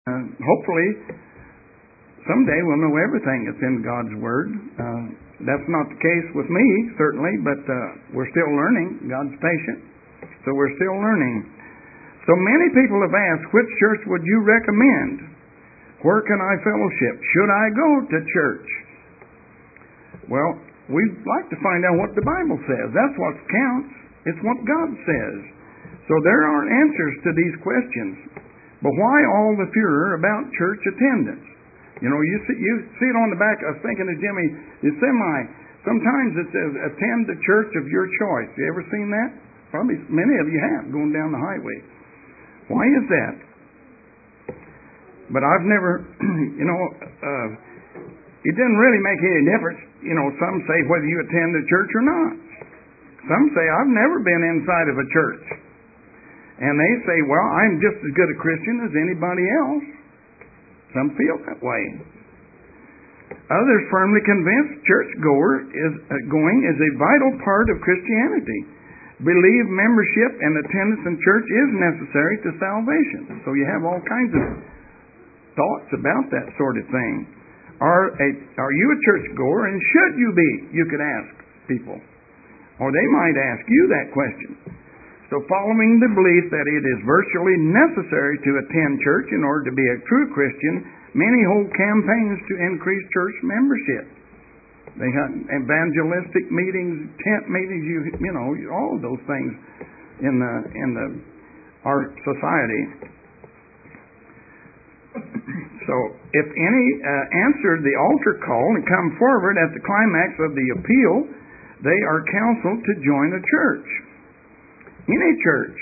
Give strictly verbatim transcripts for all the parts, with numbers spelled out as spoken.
Uh, hopefully, someday we'll know everything that's in God's Word. Uh, that's not the case with me, certainly, but uh, we're still learning. God's patient, so we're still learning. So many people have asked, which church would you recommend? Where can I fellowship? Should I go to church? Well, we'd like to find out what the Bible says. That's what counts. It's what God says. So there are answers to these questions. But why all the furor about church attendance? You know, you see, you see it on the back. I was thinking of Jimmy, the semi. Sometimes it says, attend the church of your choice. You ever seen that? Probably many of you have, going down the highway. Why is that? But I've never, you know, uh, it doesn't really make any difference. You know, some say whether you attend the church or not. Some say, I've never been inside of a church. And they say, well, I'm just as good a Christian as anybody else. Some feel that way. Others firmly convinced church-goer is, uh, going is a vital part of Christianity. Believe membership and attendance in church is necessary to salvation. So you have all kinds of thoughts about that sort of thing. Are, a, are you a church-goer, and should you be? You could ask people. Or they might ask you that question. So following the belief that it is virtually necessary to attend church in order to be a true Christian, many hold campaigns to increase church membership. They have evangelistic meetings, tent meetings, you you know, all of those things in the in the our society. So if any uh, answer the altar call and come forward at the climax of the appeal, they are counseled to join a church. In a church,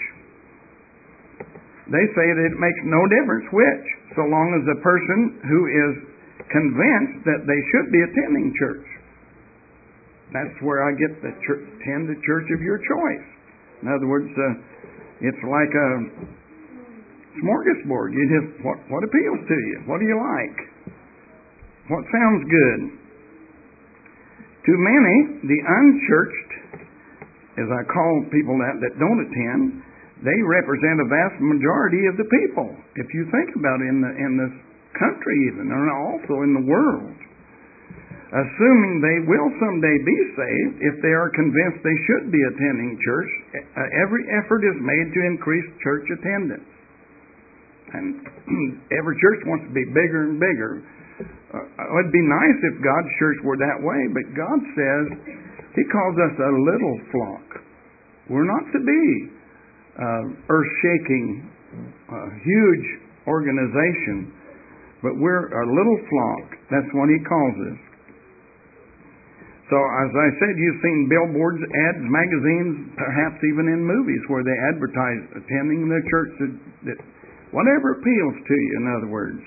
they say that it makes no difference which, so long as the person who is convinced that they should be attending church. That's where I get the church, attend the church of your choice. In other words, uh, it's like a smorgasbord. You just what, what appeals to you? What do you like? What sounds good? To many, the unchurched, as I call people that, that don't attend, they represent a vast majority of the people. If you think about it, in the in this country even, and also in the world. Assuming they will someday be saved, if they are convinced they should be attending church, uh, every effort is made to increase church attendance. And every church wants to be bigger and bigger. Uh, it would be nice if God's church were that way, but God says He calls us a little flock. We're not to be uh, earth-shaking, uh, huge organization, but we're a little flock. That's what He calls us. So, as I said, you've seen billboards, ads, magazines, perhaps even in movies where they advertise attending the church, that, that whatever appeals to you, in other words.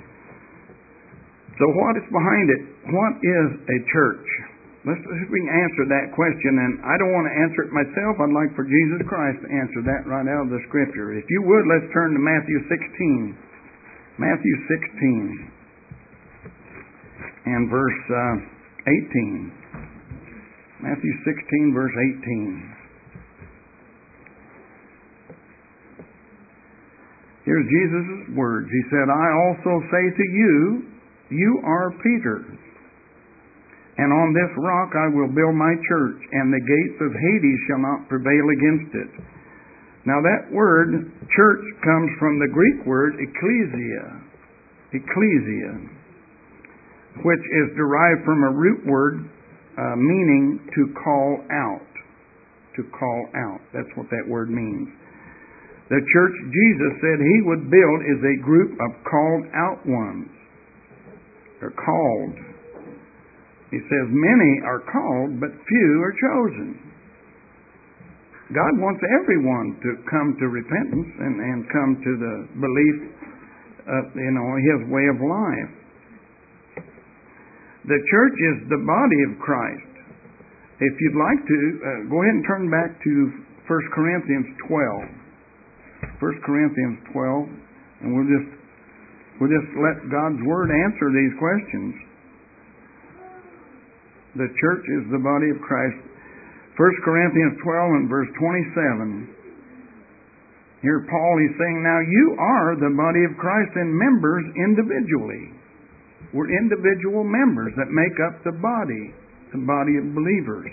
So what is behind it? What is a church? Let's see if we can answer that question. And I don't want to answer it myself. I'd like for Jesus Christ to answer that right out of the Scripture. If you would, let's turn to Matthew sixteen. Matthew sixteen and verse uh, eighteen. Matthew sixteen, verse eighteen. Here's Jesus' words. He said, I also say to you, you are Peter, and on this rock I will build my church, and the gates of Hades shall not prevail against it. Now that word, church, comes from the Greek word ecclesia, ecclesia, which is derived from a root word uh, meaning to call out. To call out. That's what that word means. The church Jesus said He would build is a group of called out ones. They're called. He says many are called, but few are chosen. God wants everyone to come to repentance and, and come to the belief of, you know, His way of life. The church is the body of Christ. If you'd like to, uh, go ahead and turn back to First Corinthians twelve. First Corinthians twelve, and we'll just we'll just let God's Word answer these questions. The church is the body of Christ. First Corinthians twelve and verse twenty-seven. Here Paul is saying, now you are the body of Christ and members individually. We're individual members that make up the body, the body of believers.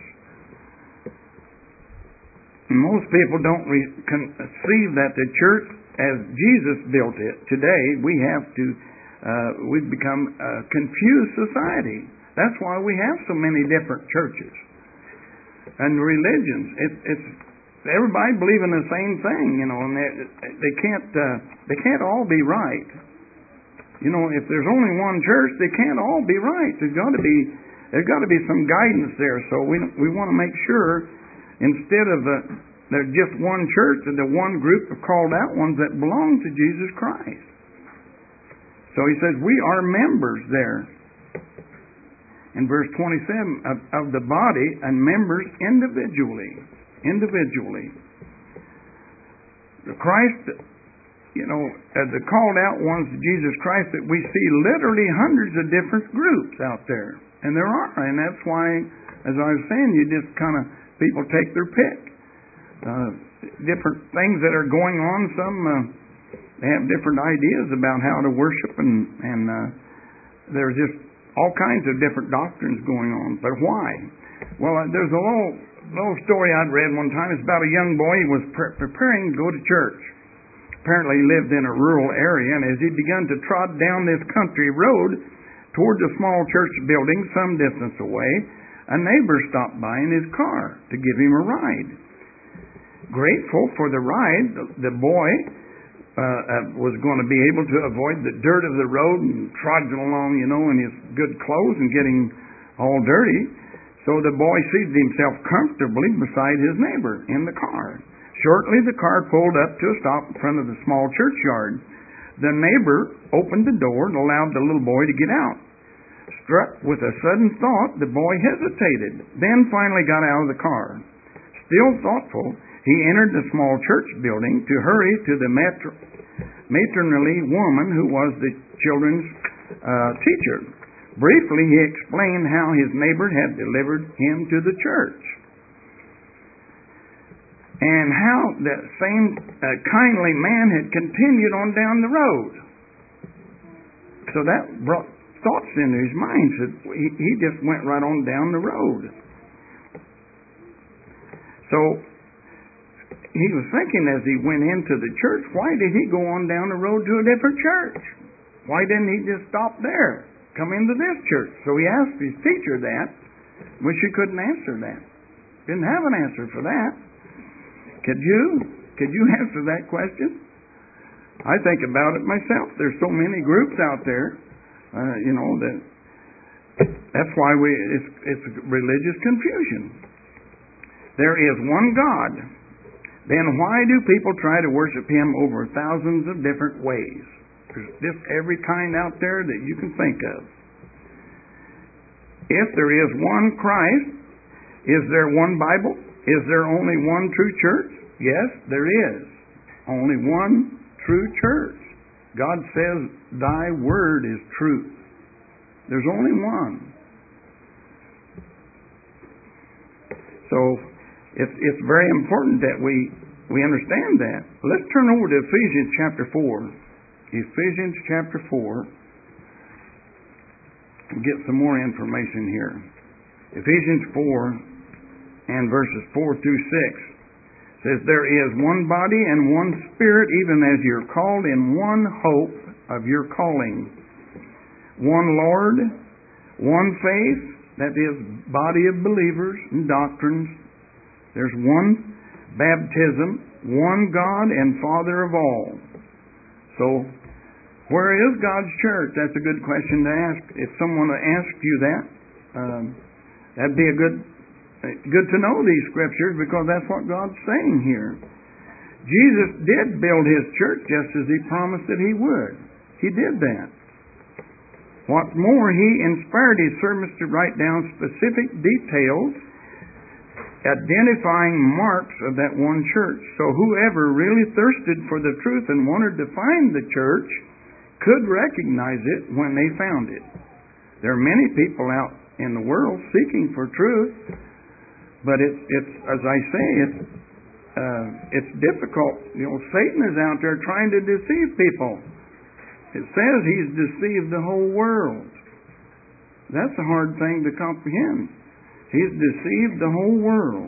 And most people don't re- conceive that the church, as Jesus built it, today we have to, uh, we've become a confused society. That's why we have so many different churches and religions. It, it's everybody believing the same thing, you know, and they, they can't uh, they can't all be right. You know, if there's only one church, they can't all be right. There's got to be there's got to be some guidance there. So we we want to make sure, instead of uh, there's just one church and the one group of called out ones that belong to Jesus Christ. So he says we are members there. In verse twenty-seven, of, of the body and members individually. Individually. The Christ, you know, as the called out ones to Jesus Christ, that we see literally hundreds of different groups out there. And there are. And that's why, as I was saying, you just kind of, people take their pick. Uh, different things that are going on. Some, uh, they have different ideas about how to worship, and, and uh, there's just all kinds of different doctrines going on. But why? Well, uh, there's a little, little story I'd read one time. It's about a young boy who was pre- preparing to go to church. Apparently he lived in a rural area, and as he began to trot down this country road towards a small church building some distance away, a neighbor stopped by in his car to give him a ride. Grateful for the ride, the, the boy Uh, uh, was going to be able to avoid the dirt of the road and trudging along, you know, in his good clothes and getting all dirty. So the boy seated himself comfortably beside his neighbor in the car. Shortly, the car pulled up to a stop in front of the small churchyard. The neighbor opened the door and allowed the little boy to get out. Struck with a sudden thought, the boy hesitated, then finally got out of the car. Still thoughtful, he entered the small church building to hurry to the matr- matronly woman who was the children's uh, teacher. Briefly, he explained how his neighbor had delivered him to the church, and how that same uh, kindly man had continued on down the road. So that brought thoughts into his mind. So he, he just went right on down the road. So he was thinking as he went into the church, why did he go on down the road to a different church? Why didn't he just stop there, come into this church? So he asked his teacher that, but she couldn't answer that. Didn't have an answer for that. Could you? Could you answer that question? I think about it myself. There's so many groups out there, uh, you know, that that's why we it's, it's religious confusion. There is one God. Then why do people try to worship Him over thousands of different ways? There's just every kind out there that you can think of. If there is one Christ, is there one Bible? Is there only one true church? Yes, there is. Only one true church. God says, thy word is truth. There's only one. So, It's, it's very important that we, we understand that. Let's turn over to Ephesians chapter four. Ephesians chapter four. We'll get some more information here. Ephesians four and verses four through six says, there is one body and one Spirit, even as you're called in one hope of your calling. One Lord, one faith, that is, body of believers and doctrines. There's one baptism, one God and Father of all. So, where is God's church? That's a good question to ask. If someone asked you that, um, that'd be a good, good to know these scriptures, because that's what God's saying here. Jesus did build His church just as He promised that He would. He did that. What's more, He inspired His servants to write down specific details identifying marks of that one church. So whoever really thirsted for the truth and wanted to find the church could recognize it when they found it. There are many people out in the world seeking for truth, but it's, it's as I say, it's uh, it's difficult. You know, Satan is out there trying to deceive people. It says he's deceived the whole world. That's a hard thing to comprehend. He's deceived the whole world.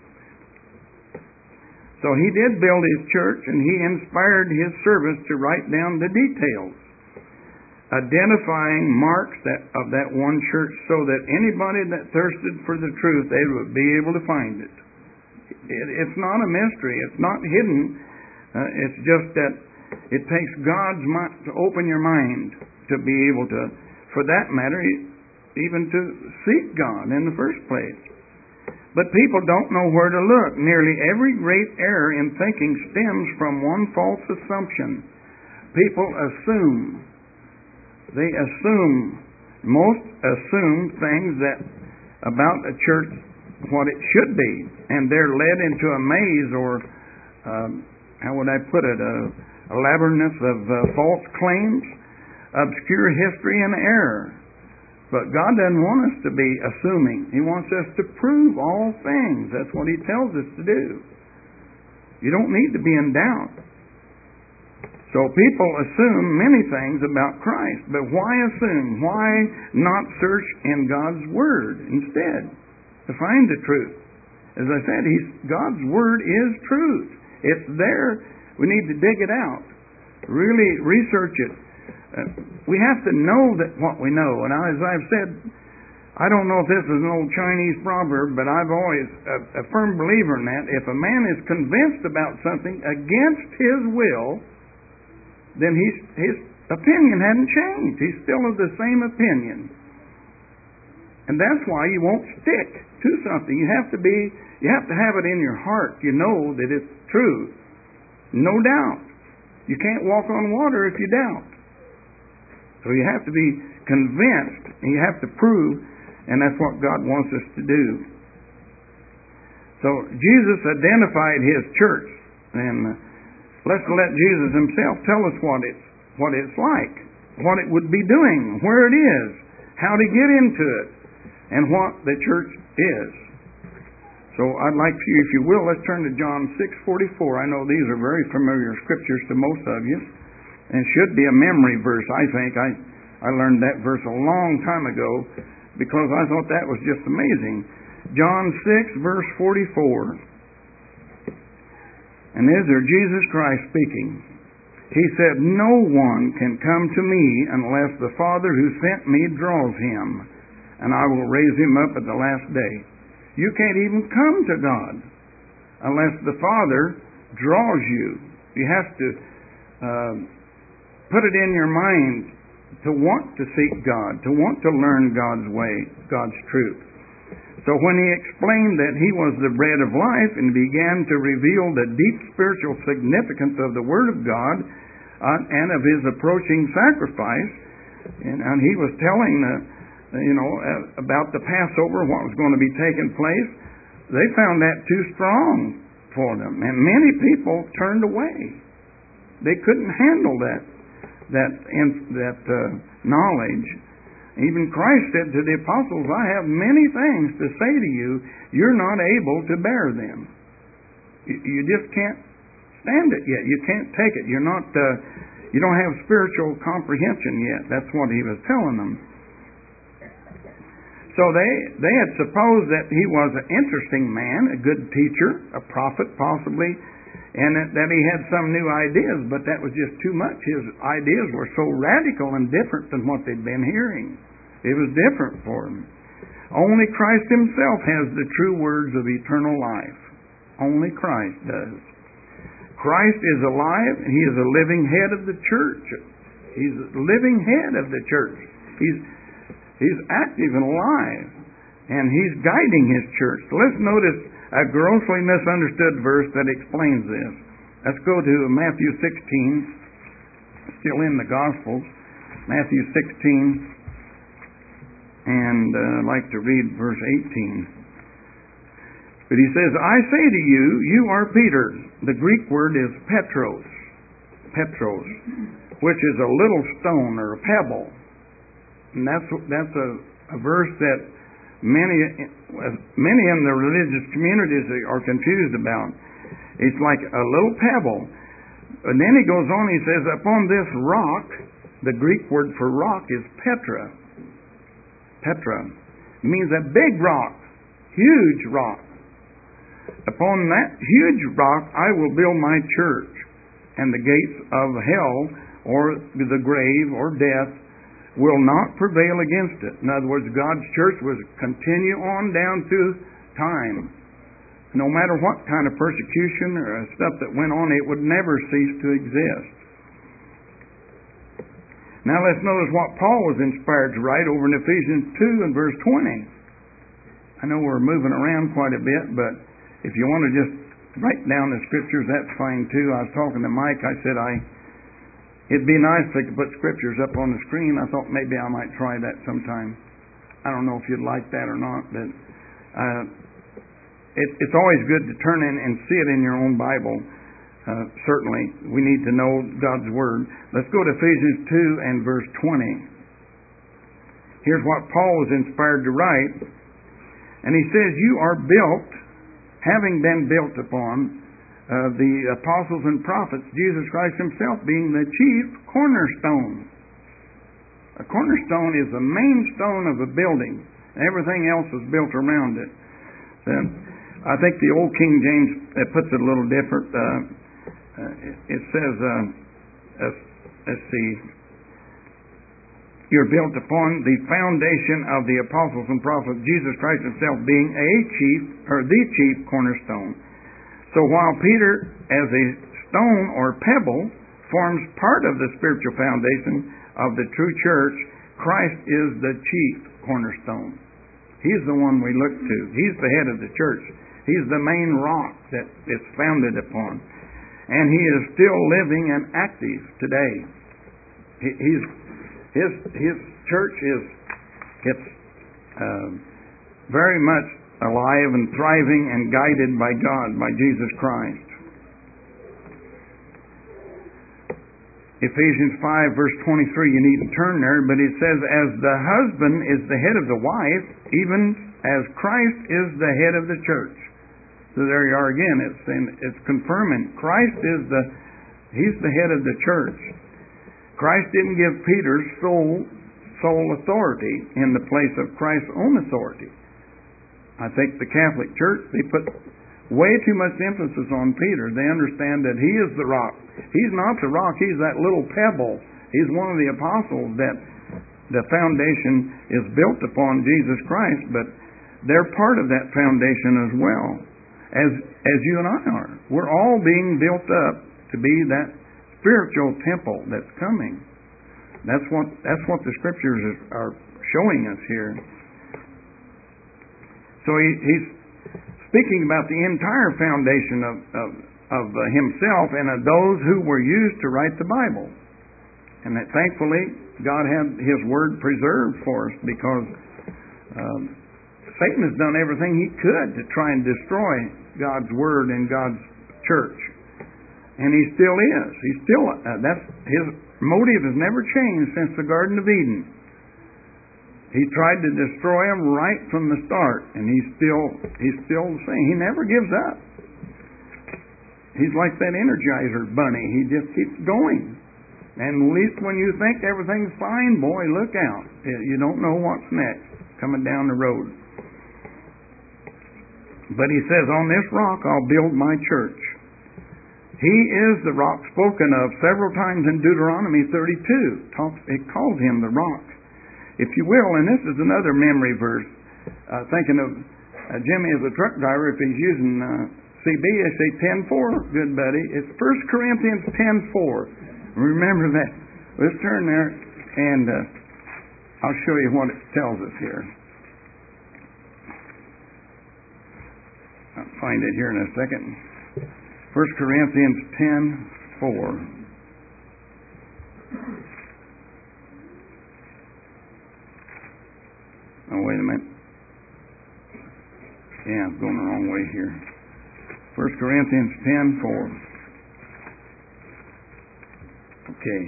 So he did build his church, and he inspired his servants to write down the details, identifying marks that, of that one church, so that anybody that thirsted for the truth, they would be able to find it. it it's not a mystery. It's not hidden. Uh, it's just that it takes God's mind to open your mind to be able to, for that matter, even to seek God in the first place. But people don't know where to look. Nearly every great error in thinking stems from one false assumption. People assume. They assume, most assume things that about a church what it should be, and they're led into a maze, or um, how would I put it, a, a labyrinth of uh, false claims, obscure history, and error. But God doesn't want us to be assuming. He wants us to prove all things. That's what He tells us to do. You don't need to be in doubt. So people assume many things about Christ. But why assume? Why not search in God's Word instead to find the truth? As I said, he's, God's Word is truth. It's there. We need to dig it out. Really research it. Uh, we have to know that what we know. And as I've said, I don't know if this is an old Chinese proverb, but I've always a, a firm believer in that. If a man is convinced about something against his will, then he's, his opinion hadn't changed. He's still of the same opinion. And that's why you won't stick to something. You have to be, you have to have it in your heart. You know that it's true. No doubt. You can't walk on water if you doubt. So you have to be convinced, and you have to prove, and that's what God wants us to do. So Jesus identified His church, and let's let Jesus Himself tell us what it's, what it's like, what it would be doing, where it is, how to get into it, and what the church is. So I'd like you, if you will, let's turn to John six forty-four. I know these are very familiar scriptures to most of you, and should be a memory verse, I think. I, I learned that verse a long time ago because I thought that was just amazing. John six, verse forty-four. And this is Jesus Christ speaking. He said, "No one can come to me unless the Father who sent me draws him, and I will raise him up at the last day." You can't even come to God unless the Father draws you. You have to uh, put it in your mind to want to seek God, to want to learn God's way, God's truth. So when He explained that He was the bread of life and began to reveal the deep spiritual significance of the Word of God uh, and of His approaching sacrifice, and, and He was telling the, you know, uh, about the Passover, what was going to be taking place, they found that too strong for them, and many people turned away. They couldn't handle that that that uh, knowledge. Even Christ said to the apostles, "I have many things to say to you. You're not able to bear them. You, you just can't stand it yet. You can't take it. You're not. Uh, you don't have spiritual comprehension yet." That's what He was telling them. So they they had supposed that He was an interesting man, a good teacher, a prophet possibly, and that, that He had some new ideas, but that was just too much. His ideas were so radical and different than what they'd been hearing. It was different for them. Only Christ Himself has the true words of eternal life. Only Christ does. Christ is alive, and He is a living head of the church. He's a living head of the church. He's He's active and alive, and He's guiding His church. So let's notice a grossly misunderstood verse that explains this. Let's go to Matthew sixteen, still in the Gospels, Matthew sixteen, and uh, I'd like to read verse eighteen. But He says, "I say to you, you are Peter." The Greek word is Petros, Petros, which is a little stone or a pebble. And that's that's a, a verse that many many in the religious communities are confused about. It's like a little pebble. And then he goes on, he says, upon this rock, the Greek word for rock is Petra. Petra means a big rock, huge rock. Upon that huge rock I will build my church, and the gates of hell or the grave or death will not prevail against it. In other words, God's church was continue on down through time. No matter what kind of persecution or stuff that went on, it would never cease to exist. Now let's notice what Paul was inspired to write over in Ephesians two and verse twenty. I know we're moving around quite a bit, but if you want to just write down the scriptures, that's fine too. I was talking to Mike. I said I it'd be nice if I could put scriptures up on the screen. I thought maybe I might try that sometime. I don't know if you'd like that or not, but uh, it, it's always good to turn in and see it in your own Bible. Uh, certainly, we need to know God's Word. Let's go to Ephesians two and verse twenty. Here's what Paul was inspired to write. And he says, you are built, having been built upon uh, the apostles and prophets, Jesus Christ himself being the chief cornerstone. A cornerstone is the main stone of a building. Everything else is built around it. So, I think the old King James uh, puts it a little different. Uh, uh, it says, uh, uh, let's see, you're built upon the foundation of the apostles and prophets, Jesus Christ himself being a chief, or the chief cornerstone. So while Peter, as a stone or pebble, forms part of the spiritual foundation of the true church, Christ is the chief cornerstone. He's the one we look to. He's the head of the church. He's the main rock that it's founded upon. And he is still living and active today. He, he's, his, his church is it's uh, very much alive and thriving and guided by God, by Jesus Christ. Ephesians five verse twenty-three, you needn't turn there, but it says, as the husband is the head of the wife, even as Christ is the head of the church. So there you are again, it's saying, it's confirming Christ is the, he's the head of the church. Christ didn't give Peter sole, sole authority in the place of Christ's own authority. I think the Catholic Church, they put way too much emphasis on Peter. They understand that he is the rock. He's not the rock, he's that little pebble. He's one of the apostles that the foundation is built upon Jesus Christ, but they're part of that foundation as well, as as you and I are. We're all being built up to be that spiritual temple that's coming. That's what that's what the scriptures are showing us here. So he, he's speaking about the entire foundation of, of, of uh, himself and of those who were used to write the Bible. And that thankfully God had his word preserved for us, because um, Satan has done everything he could to try and destroy God's word and God's church. And he still is. He's still, uh, that's his motive has never changed since the Garden of Eden. He tried to destroy them right from the start, and he's still he's still the same. He never gives up. He's like that Energizer bunny. He just keeps going. And at least when you think everything's fine, boy, look out. You don't know what's next coming down the road. But he says, on this rock I'll build my church. He is the rock spoken of several times in Deuteronomy thirty-two. It calls him the rock. If you will, and this is another memory verse, uh, thinking of uh, Jimmy as a truck driver, if he's using uh, C B, I say ten four, good buddy. It's First Corinthians ten four. Remember that. Let's turn there, and uh, I'll show you what it tells us here. I'll find it here in a second. First Corinthians ten four. Oh, wait a minute. Yeah, I'm going the wrong way here. First Corinthians ten four. Okay.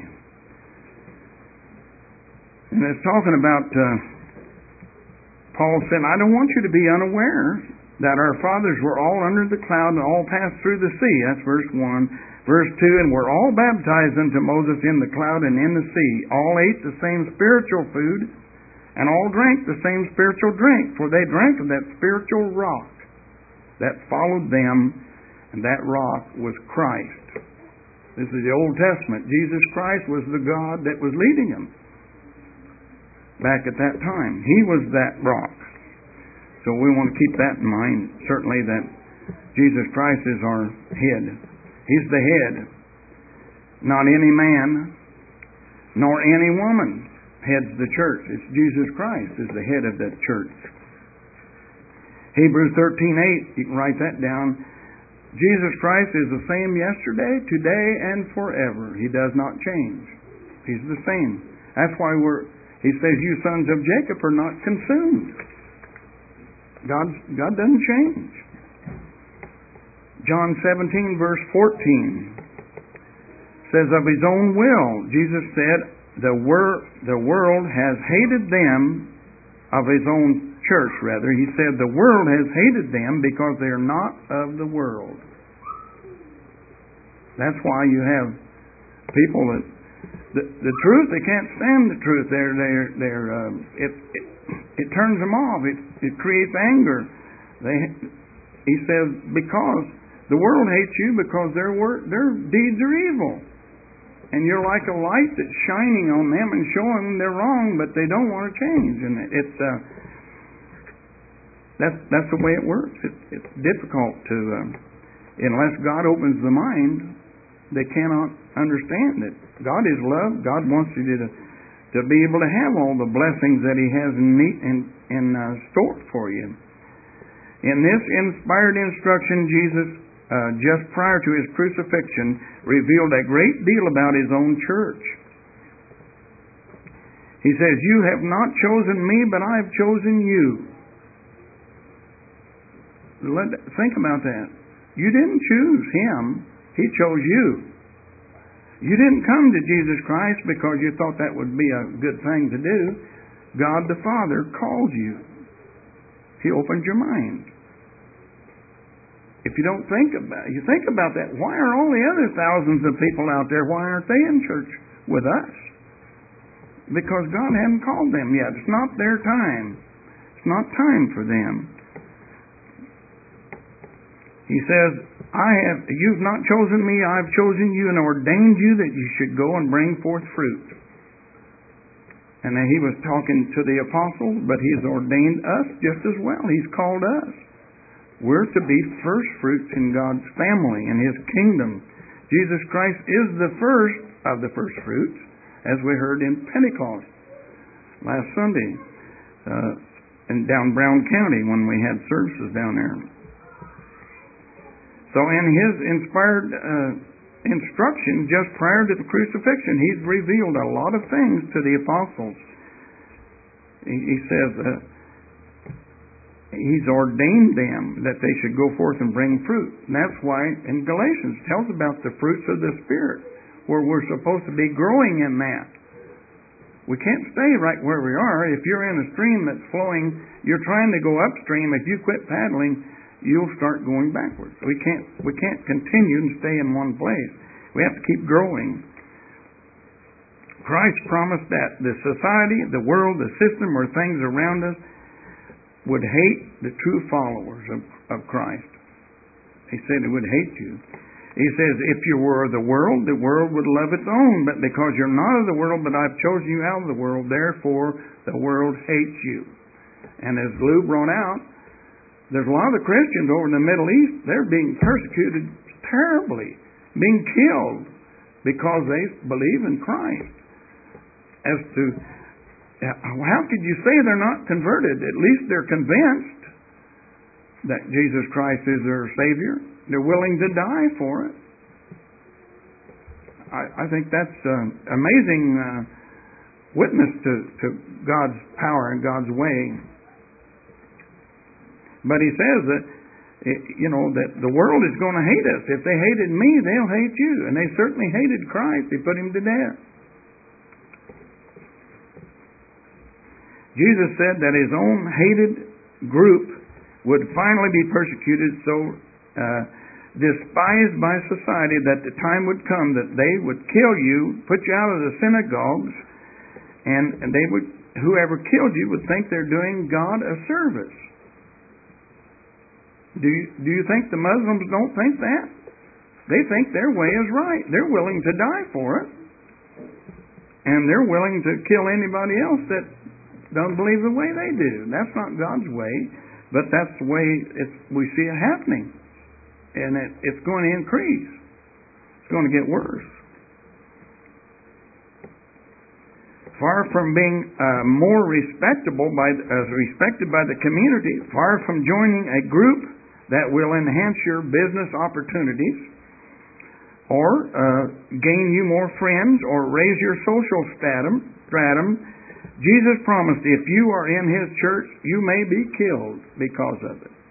And it's talking about, uh, Paul said, I don't want you to be unaware that our fathers were all under the cloud and all passed through the sea. That's verse one. Verse two, and were all baptized unto Moses in the cloud and in the sea. All ate the same spiritual food, and all drank the same spiritual drink, for they drank of that spiritual rock that followed them, and that rock was Christ. This is the Old Testament. Jesus Christ was the God that was leading them back at that time. He was that rock. So we want to keep that in mind, certainly, that Jesus Christ is our head. He's the head. Not any man, nor any woman heads the church. It's Jesus Christ is the head of that church. Hebrews thirteen eight, you can write that down. Jesus Christ is the same yesterday, today, and forever. He does not change. He's the same. That's why we're, he says, you sons of Jacob are not consumed. God, God doesn't change. John seventeen, verse fourteen says, of his own will, Jesus said, the, wor- the world has hated them, of his own church, rather. He said, the world has hated them because they are not of the world. That's why you have people that, the, the truth, they can't stand the truth. They're, they're, they're, uh, it, it, it turns them off. It, it creates anger. They, he says, because the world hates you because their work, their deeds are evil. And you're like a light that's shining on them and showing them they're wrong, but they don't want to change. And it's uh, that's that's the way it works. It, it's difficult to, um, unless God opens the mind, they cannot understand it. God is love. God wants you to to be able to have all the blessings that He has in in, in uh, store for you. In this inspired instruction, Jesus, Uh, just prior to His crucifixion, revealed a great deal about His own church. He says, you have not chosen me, but I have chosen you. Let, think about that. You didn't choose Him. He chose you. You didn't come to Jesus Christ because you thought that would be a good thing to do. God the Father called you. He opened your mind. If you don't think about you think about that, why are all the other thousands of people out there, why aren't they in church with us? Because God hadn't called them yet. It's not their time. It's not time for them. He says, I have you've not chosen me, I've chosen you and ordained you that you should go and bring forth fruit. And then He was talking to the apostles, but He's ordained us just as well. He's called us. We're to be first fruits in God's family, in His kingdom. Jesus Christ is the first of the first fruits, as we heard in Pentecost last Sunday, uh, in down Brown County when we had services down there. So in His inspired uh, instruction, just prior to the crucifixion, He's revealed a lot of things to the apostles. He, he says, uh, He's ordained them that they should go forth and bring fruit. And that's why in Galatians it tells about the fruits of the Spirit, where we're supposed to be growing in that. We can't stay right where we are. If you're in a stream that's flowing, you're trying to go upstream. If you quit paddling, you'll start going backwards. We can't we can't continue and stay in one place. We have to keep growing. Christ promised that the society, the world, the system, or things around us would hate the true followers of, of Christ. He said it would hate you. He says, if you were of the world, the world would love its own. But because you're not of the world, but I've chosen you out of the world, therefore the world hates you. And as Lou brought out, there's a lot of the Christians over in the Middle East, they're being persecuted terribly, being killed because they believe in Christ. As to how could you say they're not converted? At least they're convinced that Jesus Christ is their Savior. They're willing to die for it. I, I think that's an amazing uh, witness to, to God's power and God's way. But He says that, you know, that the world is going to hate us. If they hated me, they'll hate you. And they certainly hated Christ. They put Him to death. Jesus said that His own hated group would finally be persecuted, so uh, despised by society, that the time would come that they would kill you, put you out of the synagogues, and, and they would, whoever killed you would think they're doing God a service. Do you, do you think the Muslims don't think that? They think their way is right. They're willing to die for it. And they're willing to kill anybody else that don't believe the way they do. That's not God's way, but that's the way it's, we see it happening. And it, it's going to increase. It's going to get worse. Far from being uh, more respectable by uh, respected by the community, far from joining a group that will enhance your business opportunities, or uh, gain you more friends, or raise your social stratum, stratum, Jesus promised if you are in His church, you may be killed because of it.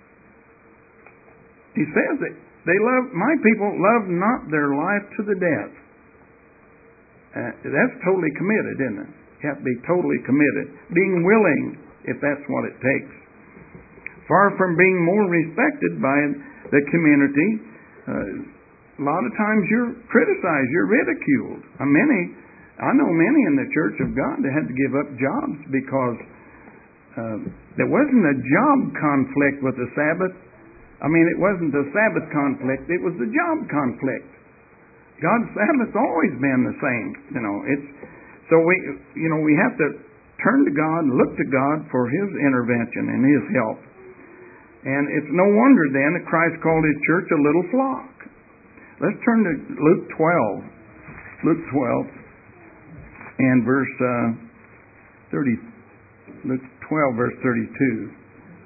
He says that they love, my people love not their life to the death. Uh, that's totally committed, isn't it? You have to be totally committed. Being willing, if that's what it takes. Far from being more respected by the community, uh, a lot of times you're criticized, you're ridiculed. Uh, many, I know many in the Church of God that had to give up jobs because uh, there wasn't a job conflict with the Sabbath. I mean, it wasn't the Sabbath conflict, it was the job conflict. God's Sabbath's always been the same, you know. It's so we, you know, we have to turn to God and look to God for His intervention and His help. And it's no wonder then that Christ called His church a little flock. Let's turn to Luke twelve, Luke twelve, and verse uh, thirty. Luke twelve, verse thirty-two.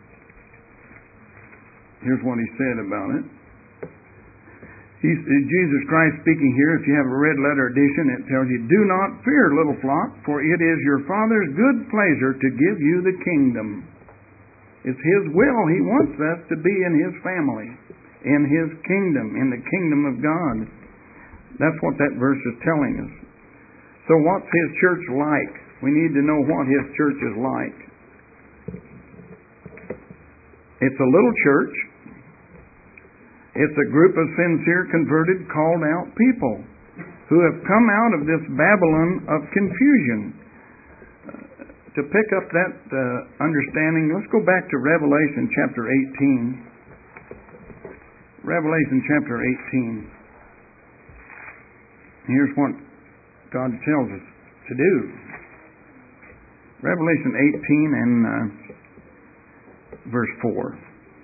Here's what He said about it. He's, Jesus Christ speaking here. If you have a red letter edition, it tells you, "Do not fear, little flock, for it is your Father's good pleasure to give you the kingdom." It's His will. He wants us to be in His family, in His kingdom, in the kingdom of God. That's what that verse is telling us. So what's His church like? We need to know what His church is like. It's a little church. It's a group of sincere, converted, called out people who have come out of this Babylon of confusion. Uh, to pick up that uh, understanding, let's go back to Revelation chapter eighteen. Revelation chapter eighteen. Here's what God tells us to do. Revelation eighteen and uh, verse four.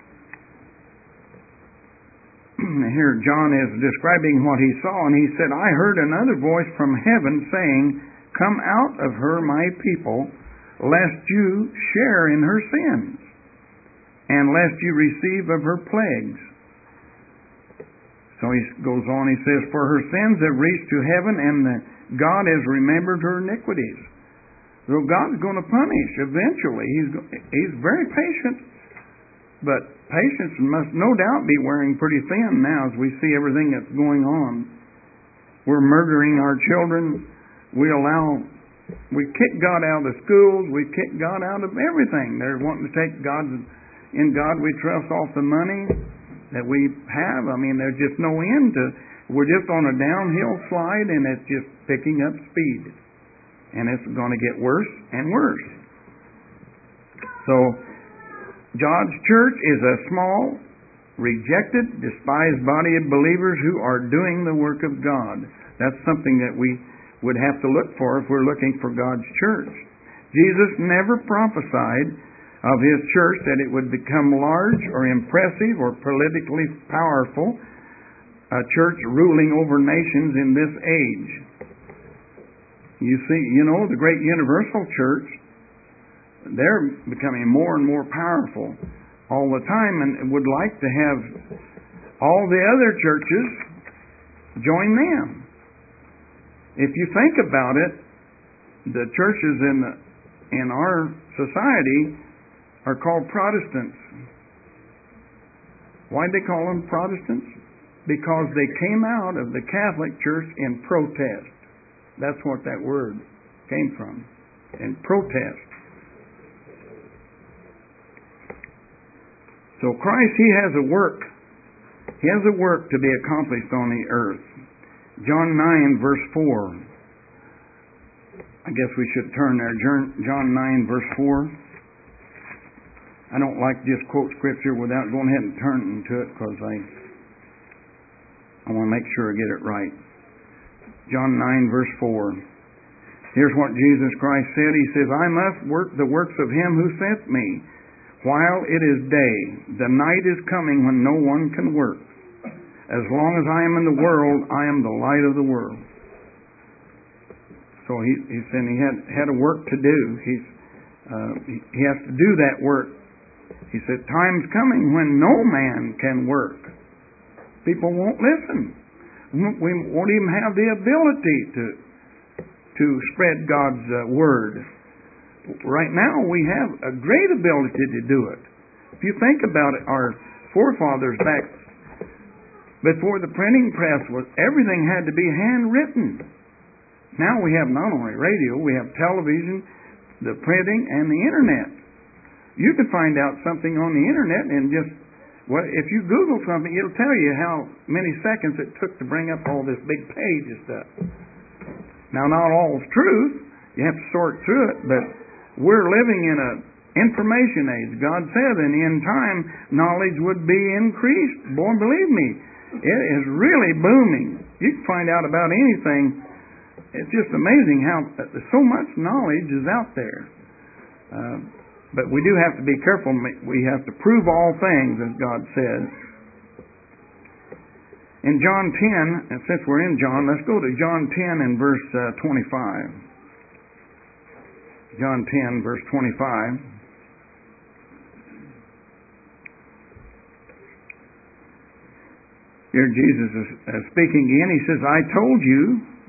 Here John is describing what he saw, and he said, "I heard another voice from heaven saying, 'Come out of her, my people, lest you share in her sins, and lest you receive of her plagues.'" So he goes on, he says, "For her sins have reached to heaven, and the, God has remembered her iniquities." So God's going to punish eventually. He's, he's very patient. But patience must no doubt be wearing pretty thin now as we see everything that's going on. We're murdering our children. We allow, we kick God out of the schools. We kick God out of everything. They're wanting to take God, in God we trust, off the money that we have. I mean, there's just no end to, we're just on a downhill slide, and it's just picking up speed. And it's going to get worse and worse. So, God's church is a small, rejected, despised body of believers who are doing the work of God. That's something that we would have to look for if we're looking for God's church. Jesus never prophesied of His church that it would become large or impressive or politically powerful, a church ruling over nations in this age. You see, you know, the great universal church, they're becoming more and more powerful all the time, and would like to have all the other churches join them. If you think about it, the churches in the, in our society are called Protestants. Why do they call them Protestants? Because they came out of the Catholic Church in protest. That's what that word came from, in protest. So Christ, He has a work. He has a work to be accomplished on the earth. John nine, verse four. I guess we should turn there. John nine, verse four. I don't like to just quote Scripture without going ahead and turning to it because I, I want to make sure I get it right. John nine, verse four. Here's what Jesus Christ said. He says, I must work the works of Him who sent me while it is day. The night is coming when no one can work. As long as I am in the world, I am the light of the world. So he, he said he had, had a work to do. He's, uh, he, he has to do that work. He said, time's coming when no man can work. People won't listen. We won't even have the ability to, to spread God's uh, word. Right now, we have a great ability to do it. If you think about it, our forefathers back before the printing press was, everything had to be handwritten. Now we have not only radio, we have television, the printing, and the internet. You can find out something on the internet and just, well, if you Google something, it'll tell you how many seconds it took to bring up all this big page of stuff. Now, not all is truth. You have to sort through it, but we're living in an information age. God said in the end time, knowledge would be increased. Boy, believe me, it is really booming. You can find out about anything. It's just amazing how so much knowledge is out there. Uh, but we do have to be careful. We have to prove all things, as God says. In John ten, and since we're in John, let's go to John ten and verse uh, twenty-five. John ten, verse twenty-five. Here Jesus is uh, speaking again. He says, I told you,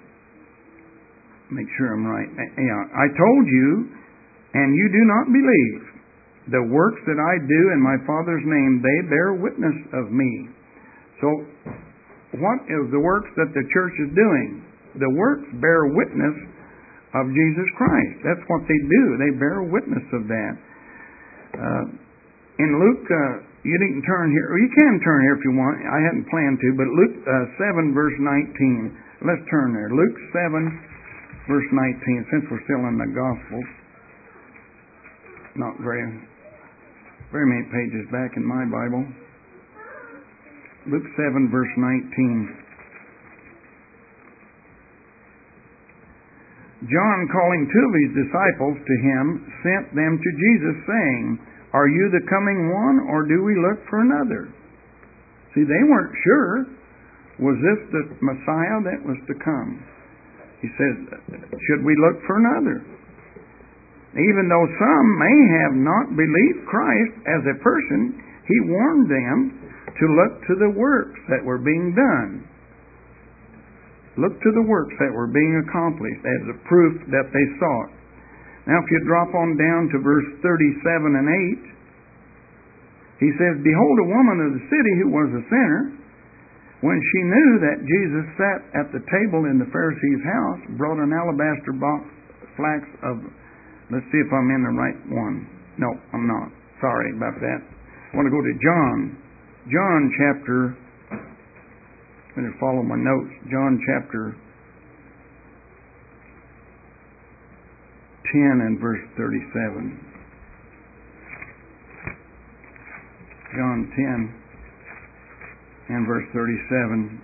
make sure I'm right. Yeah, I told you, and you do not believe. The works that I do in my Father's name, they bear witness of me. So, what is the works that the church is doing? The works bear witness of Jesus Christ. That's what they do. They bear witness of that. Uh, in Luke, uh, you didn't turn here, or you can turn here if you want. I hadn't planned to, but Luke uh, seven, verse nineteen. Let's turn there. Luke seven, verse nineteen, since we're still in the Gospels. Not very, very many pages back in my Bible. Luke seven, verse nineteen. John, calling two of his disciples to him, sent them to Jesus, saying, Are you the coming one, or do we look for another? See, they weren't sure. Was this the Messiah that was to come? He said, should we look for another? Even though some may have not believed Christ as a person, he warned them to look to the works that were being done. Look to the works that were being accomplished as a proof that they saw it. Now, if you drop on down to verse thirty-seven and eight, he says, Behold, a woman of the city who was a sinner, when she knew that Jesus sat at the table in the Pharisee's house, brought an alabaster box flax of, let's see if I'm in the right one. No, I'm not. Sorry about that. I want to go to John. John chapter, I'm going to follow my notes. John chapter ten and verse thirty-seven. John ten and verse thirty-seven.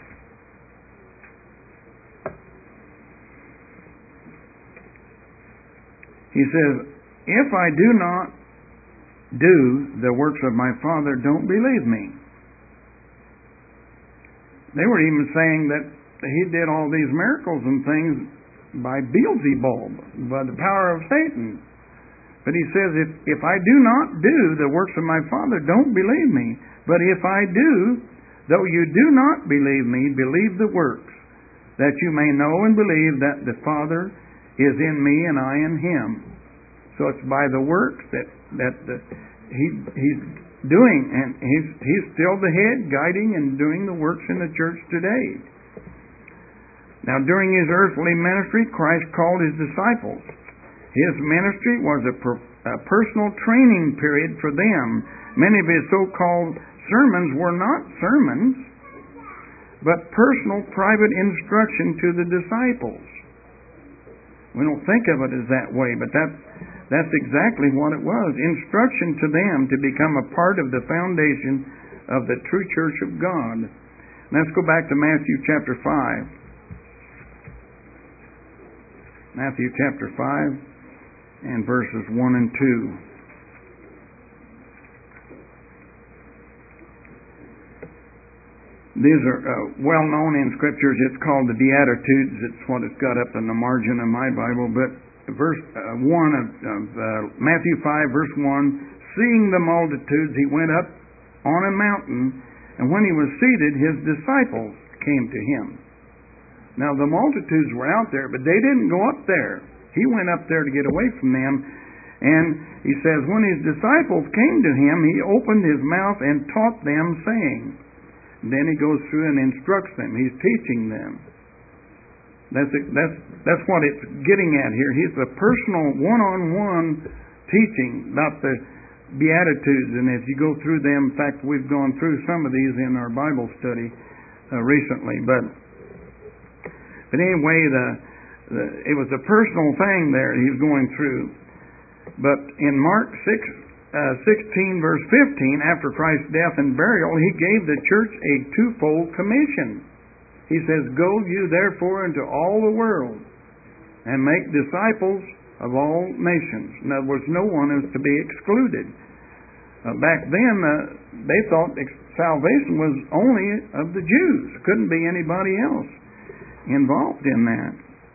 He says, If I do not do the works of my Father, don't believe me. They were even saying that he did all these miracles and things by Beelzebub, by the power of Satan. But he says, if, if I do not do the works of my Father, don't believe me. But if I do, though you do not believe me, believe the works, that you may know and believe that the Father is in me and I in him. So it's by the works that, that the, he, he's doing, and he's, he's still the head, guiding and doing the works in the church today. Now, during his earthly ministry, Christ called his disciples. His ministry was a, per, a personal training period for them Many of his so-called sermons were not sermons, but personal, private instruction to the disciples. We don't think of it as that way, but that's, that's exactly what it was. Instruction to them to become a part of the foundation of the true church of God. Let's go back to Matthew chapter five. Matthew chapter five and verses one and two. These are uh, well known in Scriptures. It's called the Beatitudes. It's what it's got up in the margin of my Bible. But verse uh, one of, of uh, Matthew five, verse one, seeing the multitudes, he went up on a mountain, and when he was seated, his disciples came to him. Now the multitudes were out there, but they didn't go up there. He went up there to get away from them. And he says, when his disciples came to him, he opened his mouth and taught them, saying. Then he goes through and instructs them. He's teaching them. That's that's that's what it's getting at here. He's a personal, one-on-one teaching about the Beatitudes. And as you go through them, in fact, we've gone through some of these in our Bible study uh, recently. But but anyway, the, the it was a personal thing there he was going through. But in Mark six. Uh, sixteen verse fifteen, after Christ's death and burial, he gave the church a twofold commission. He says, go you therefore into all the world and make disciples of all nations. In other words, no one is to be excluded. Uh, back then, uh, they thought salvation was only of the Jews. Couldn't be anybody else involved in that.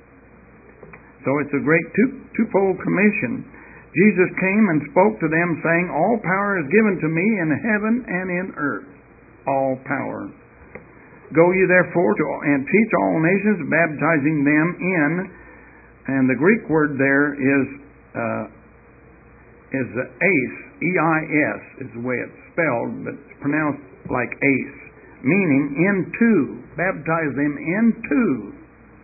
So it's a great two, twofold commission. Jesus came and spoke to them, saying, all power is given to me in heaven and in earth. All power. Go ye therefore to, and teach all nations, baptizing them in, and the Greek word there is uh, is ace, E I S is the way it's spelled, but it's pronounced like ace, meaning into. Baptize them into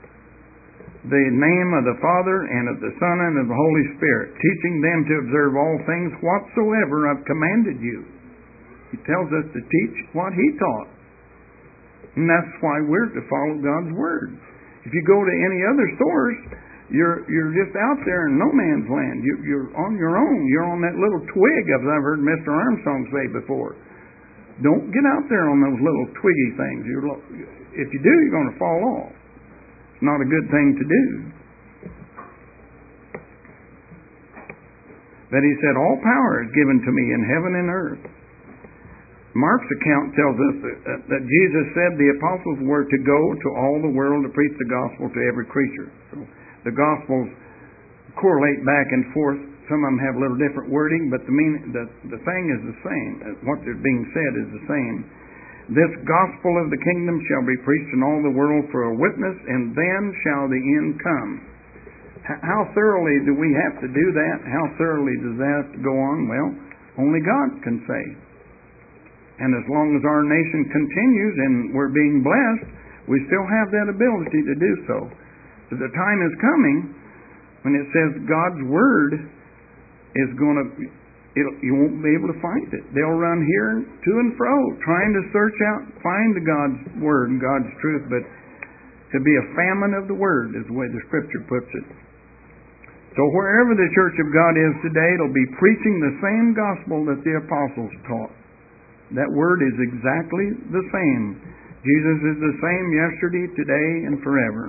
the name of the Father and of the Son and of the Holy Spirit, teaching them to observe all things whatsoever I've commanded you. He tells us to teach what He taught. And that's why we're to follow God's Word. If you go to any other source, you're you're just out there in no man's land. You, you're on your own. You're on that little twig, as I've heard Mister Armstrong say before. Don't get out there on those little twiggy things. You're, if you do, you're going to fall off. Not a good thing to do. But he said, all power is given to me in heaven and earth. Mark's account tells us that, uh, that Jesus said the apostles were to go to all the world to preach the gospel to every creature. So the gospels correlate back and forth. Some of them have a little different wording, but the mean, the, the thing is the same. What is being said is the same. This gospel of the kingdom shall be preached in all the world for a witness, and then shall the end come. H- how thoroughly do we have to do that? How thoroughly does that have to go on? Well, only God can say. And as long as our nation continues and we're being blessed, we still have that ability to do so. But the time is coming when it says God's Word is going to... It'll, you won't be able to find it. They'll run here to and fro, trying to search out, find God's Word and God's truth, but to be a famine of the Word is the way the Scripture puts it. So wherever the Church of God is today, it'll be preaching the same gospel that the apostles taught. That Word is exactly the same. Jesus is the same yesterday, today, and forever.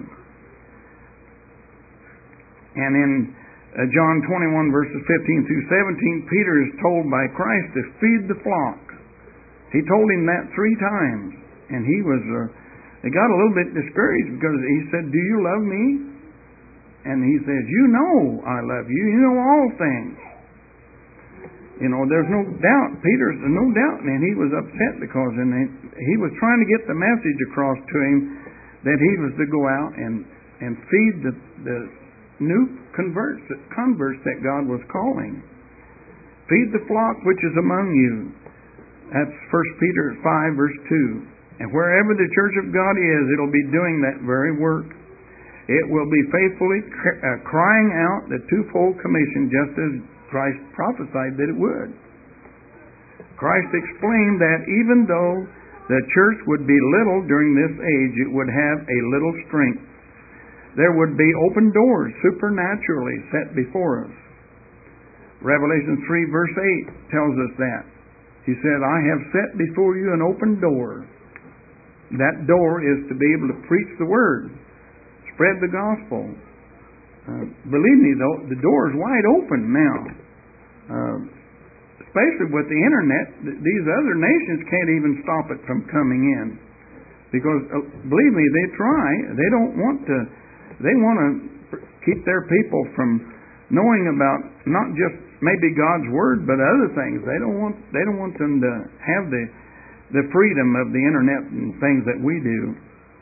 And in Uh, John twenty-one verses fifteen through seventeen, Peter is told by Christ to feed the flock. He told him that three times. And he was, uh, he got a little bit discouraged because he said, do you love me? And he says, you know I love you. You know all things. You know, there's no doubt. Peter's no doubt. And he was upset because and he was trying to get the message across to him that he was to go out and, and feed the, the new converts, converts that God was calling. Feed the flock which is among you. That's First Peter five verse two. And wherever the church of God is, it'll be doing that very work. It will be faithfully uh, crying out the twofold commission, just as Christ prophesied that it would. Christ explained that even though the church would be little during this age, it would have a little strength. There would be open doors supernaturally set before us. Revelation three verse eight tells us that. He said, I have set before you an open door. That door is to be able to preach the Word, spread the gospel. Uh, believe me, though, the door is wide open now. Uh, especially with the internet, th- these other nations can't even stop it from coming in. Because, uh, believe me, they try. They don't want to, they want to keep their people from knowing about not just maybe God's Word, but other things. They don't want, they don't want them to have the, the freedom of the internet and things that we do.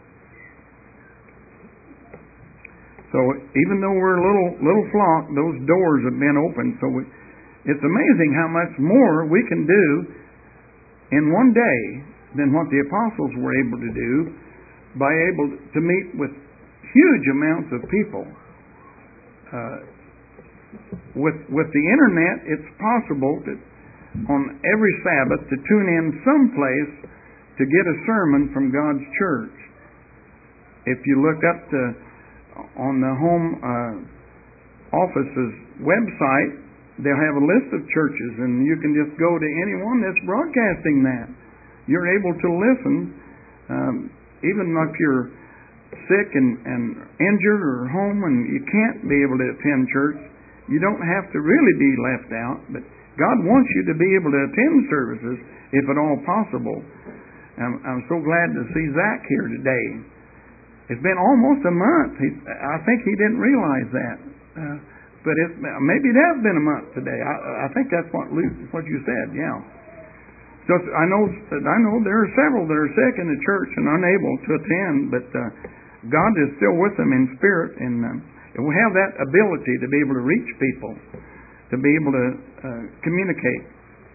So even though we're a little little flock, those doors have been opened. So we, it's amazing how much more we can do in one day than what the apostles were able to do by able to meet with huge amounts of people. Uh, with with the internet, it's possible to, on every Sabbath, to tune in someplace to get a sermon from God's church. If you look up to on the home uh, office's website, they'll have a list of churches, and you can just go to anyone that's broadcasting that. You're able to listen, um, even if you're sick and, and injured or home and you can't be able to attend church. You don't have to really be left out, but God wants you to be able to attend services if at all possible. I'm, I'm so glad to see Zach here today. It's been almost a month. He, I think he didn't realize that. Uh, but it, maybe it has been a month today. I, I think that's what Luke, what you said, yeah. So I know I know there are several that are sick in the church and unable to attend, but uh, God is still with them in spirit, and, um, and we have that ability to be able to reach people, to be able to uh, communicate.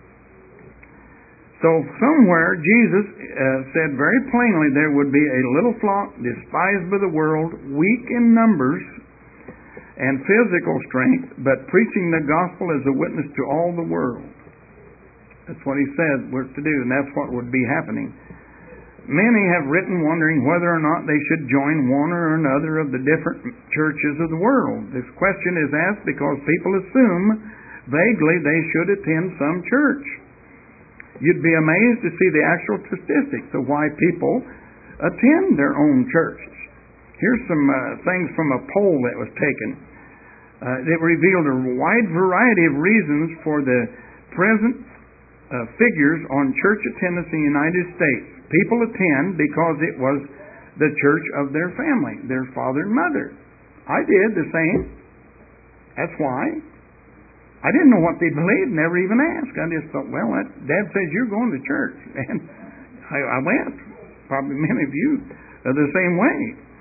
So somewhere Jesus uh, said very plainly there would be a little flock despised by the world, weak in numbers and physical strength, but preaching the gospel as a witness to all the world. That's what he said we're to do, and that's what would be happening. Many have written wondering whether or not they should join one or another of the different churches of the world. This question is asked because people assume vaguely they should attend some church. You'd be amazed to see the actual statistics of why people attend their own churches. Here's some uh, things from a poll that was taken. Uh, it revealed a wide variety of reasons for the present uh, figures on church attendance in the United States. People attend because it was the church of their family, their father and mother. I did the same. That's why. I didn't know what they believed, never even asked. I just thought, well, that, Dad says you're going to church. And I, I went. Probably many of you are the same way.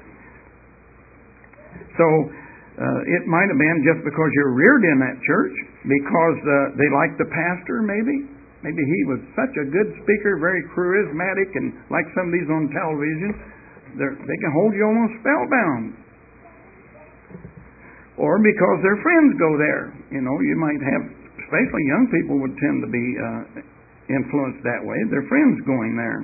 So uh, it might have been just because you're reared in that church, because uh, they liked the pastor, maybe. Maybe he was such a good speaker, very charismatic, and like some of these on television, they can hold you almost spellbound. Or because their friends go there. You know, you might have, especially young people would tend to be uh, influenced that way. Their friends going there.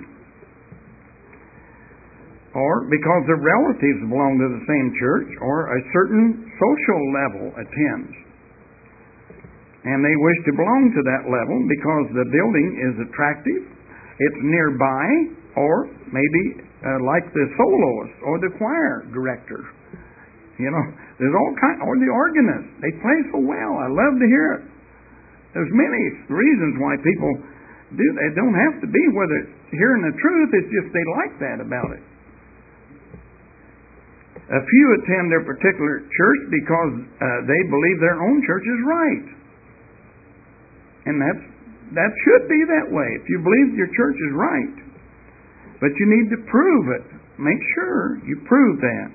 Or because their relatives belong to the same church, or a certain social level attends. And they wish to belong to that level because the building is attractive, it's nearby, or maybe uh, like the soloist or the choir director. You know, there's all kind, or the organist. They play so well. I love to hear it. There's many reasons why people do. It don't have to be whether it's hearing the truth. It's just they like that about it. A few attend their particular church because uh, they believe their own church is right, and that's that should be that way. If you believe your church is right, but you need to prove it. Make sure you prove that.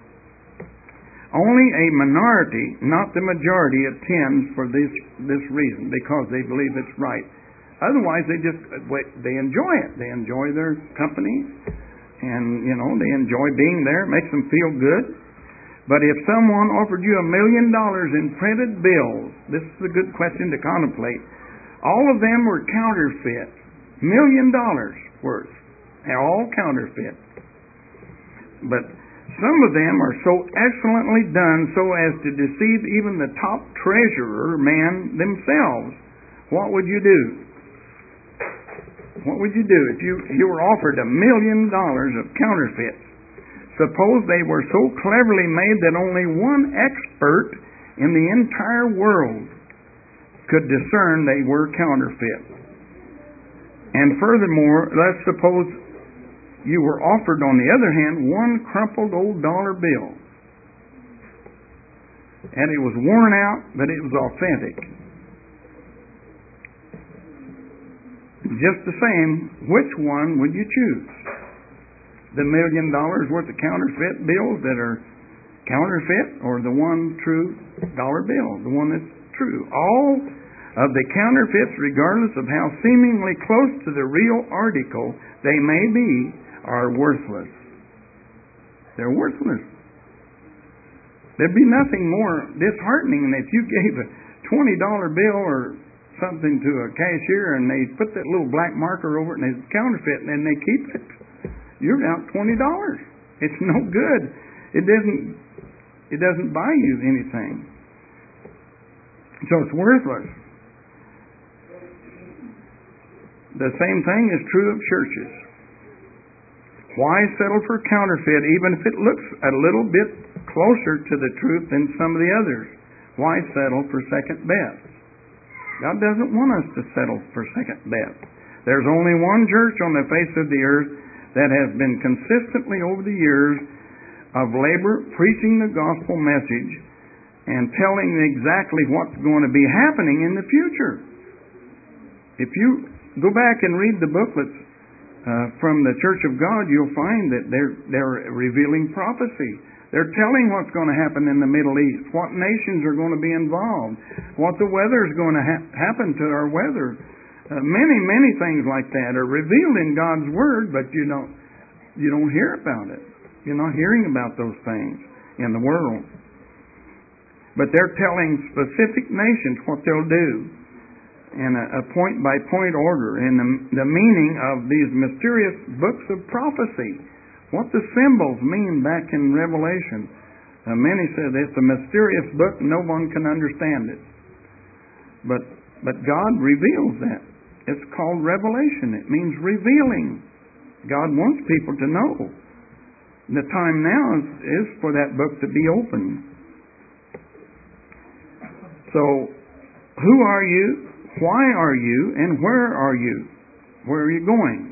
Only a minority, not the majority, attends for this this reason, because they believe it's right. Otherwise, they just they enjoy it. They enjoy their company, and you know they enjoy being there. It makes them feel good. But if someone offered you a million dollars in printed bills, this is a good question to contemplate. All of them were counterfeit. Million dollars worth. They're all counterfeit. But some of them are so excellently done so as to deceive even the top treasurer man themselves. What would you do? What would you do if you, you were offered a million dollars of counterfeits? Suppose they were so cleverly made that only one expert in the entire world could discern they were counterfeit. And furthermore, let's suppose you were offered, on the other hand, one crumpled old dollar bill. And it was worn out, but it was authentic. Just the same, which one would you choose? The million dollars worth of counterfeit bills that are counterfeit, or the one true dollar bill, the one that's true? All of the counterfeits, regardless of how seemingly close to the real article they may be, are worthless. They're worthless. There'd be nothing more disheartening than if you gave a twenty dollar bill or something to a cashier and they put that little black marker over it and it's counterfeit and then they keep it. You're out twenty dollars. It's no good. It doesn't it doesn't buy you anything. So it's worthless. The same thing is true of churches. Why settle for counterfeit even if it looks a little bit closer to the truth than some of the others? Why settle for second best? God doesn't want us to settle for second best. There's only one church on the face of the earth that has been consistently over the years of labor preaching the gospel message and telling exactly what's going to be happening in the future. If you go back and read the booklets uh, from the Church of God, you'll find that they're, they're revealing prophecy. They're telling what's going to happen in the Middle East, what nations are going to be involved, what the weather is going to ha- happen to our weather. Uh, many, many things like that are revealed in God's Word, but you don't, you don't hear about it. You're not hearing about those things in the world. But they're telling specific nations what they'll do in a, a point-by-point order, in the, the meaning of these mysterious books of prophecy. What the symbols mean back in Revelation. Uh, many said it's a mysterious book, no one can understand it. But but God reveals that. It's called revelation. It means revealing. God wants people to know. The time now is, is for that book to be opened. So, who are you? Why are you? And where are you? Where are you going?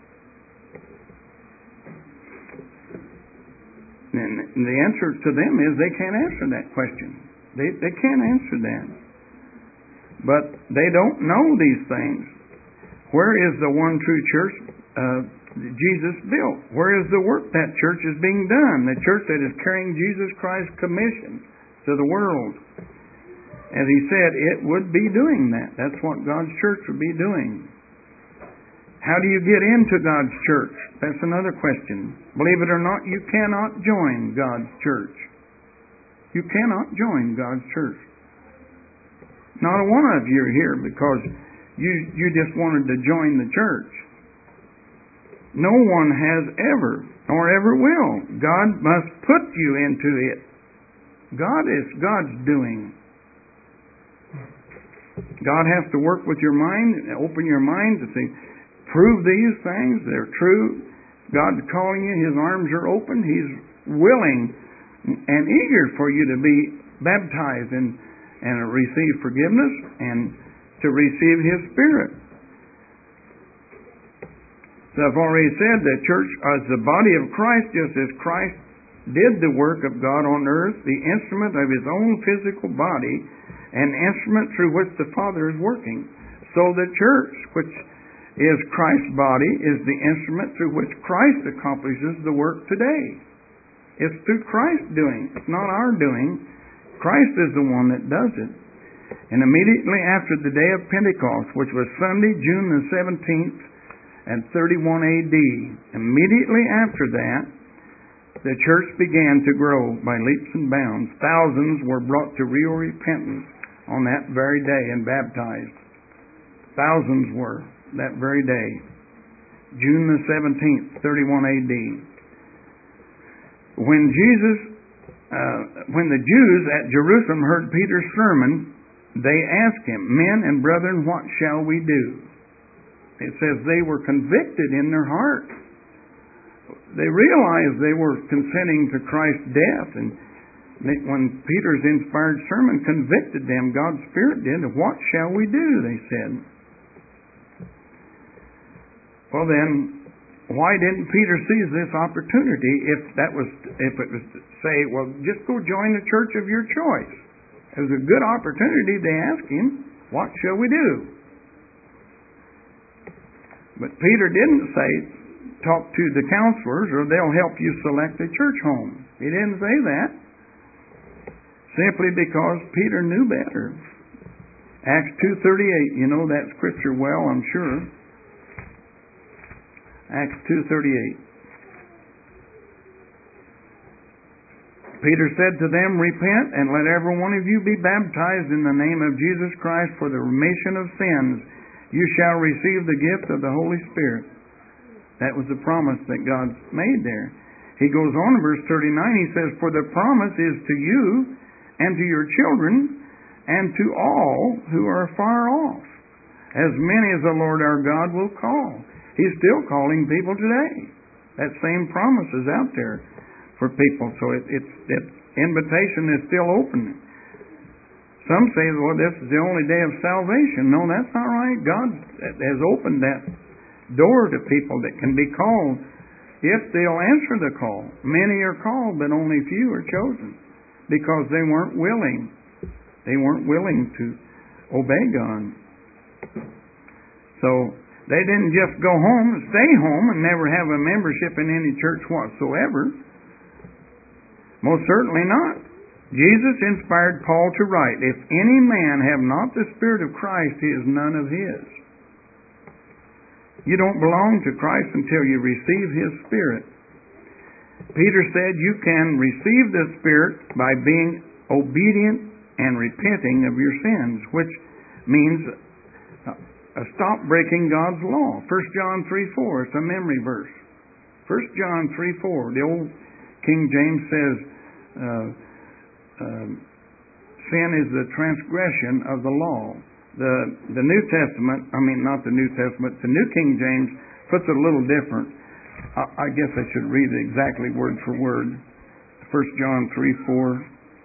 And the answer to them is they can't answer that question. They they can't answer that. But they don't know these things. Where is the one true church uh, Jesus built? Where is the work that church is being done? The church that is carrying Jesus Christ's commission to the world. As he said, it would be doing that. That's what God's church would be doing. How do you get into God's church? That's another question. Believe it or not, you cannot join God's church. You cannot join God's church. Not a one of you are here because you, you just wanted to join the church. No one has ever or ever will. God must put you into it. God is God's doing. God has to work with your mind and open your mind to see, prove these things, they're true. God's calling you, His arms are open. He's willing and eager for you to be baptized and, and receive forgiveness and to receive His Spirit. So I've already said the church as the body of Christ, just as Christ did the work of God on earth, the instrument of His own physical body, an instrument through which the Father is working. So the church, which is Christ's body, is the instrument through which Christ accomplishes the work today. It's through Christ's doing. It's not our doing. Christ is the one that does it. And immediately after the day of Pentecost, which was Sunday, June the seventeenth, at thirty-one A D, immediately after that, the church began to grow by leaps and bounds. Thousands were brought to real repentance on that very day and baptized. Thousands were that very day. June the seventeenth, thirty-one A D. When Jesus, uh, when the Jews at Jerusalem heard Peter's sermon, they asked him, "Men and brethren, what shall we do?" It says they were convicted in their heart. They realized they were consenting to Christ's death, and they, when Peter's inspired sermon convicted them, God's Spirit did. "What shall we do?" they said. Well then, why didn't Peter seize this opportunity if that was if it was to say, well, just go join the church of your choice? It was a good opportunity. They asked him, "What shall we do?" But Peter didn't say, "Talk to the counselors or they'll help you select a church home." He didn't say that. Simply because Peter knew better. Acts two thirty-eight, you know that scripture well, I'm sure. Acts two thirty-eight. Peter said to them, "Repent and let every one of you be baptized in the name of Jesus Christ for the remission of sins. You shall receive the gift of the Holy Spirit." That was the promise that God made there. He goes on in verse thirty-nine, he says, "For the promise is to you and to your children and to all who are far off, as many as the Lord our God will call." He's still calling people today. That same promise is out there for people. So it, it's that invitation is still open. Some say, well, this is the only day of salvation. No, that's not right. God has opened that door to people that can be called if they'll answer the call. Many are called, but only few are chosen because they weren't willing. They weren't willing to obey God. So they didn't just go home, stay home, and never have a membership in any church whatsoever. Most certainly not. Jesus inspired Paul to write, "If any man have not the Spirit of Christ, he is none of his." You don't belong to Christ until you receive His Spirit. Peter said you can receive the Spirit by being obedient and repenting of your sins, which means uh, stop breaking God's law. First John three four, it's a memory verse. First John three four, the old King James says, uh, uh, sin is the transgression of the law. The the New Testament, I mean not the New Testament, the New King James puts it a little different. I, I guess I should read it exactly word for word. First John three four.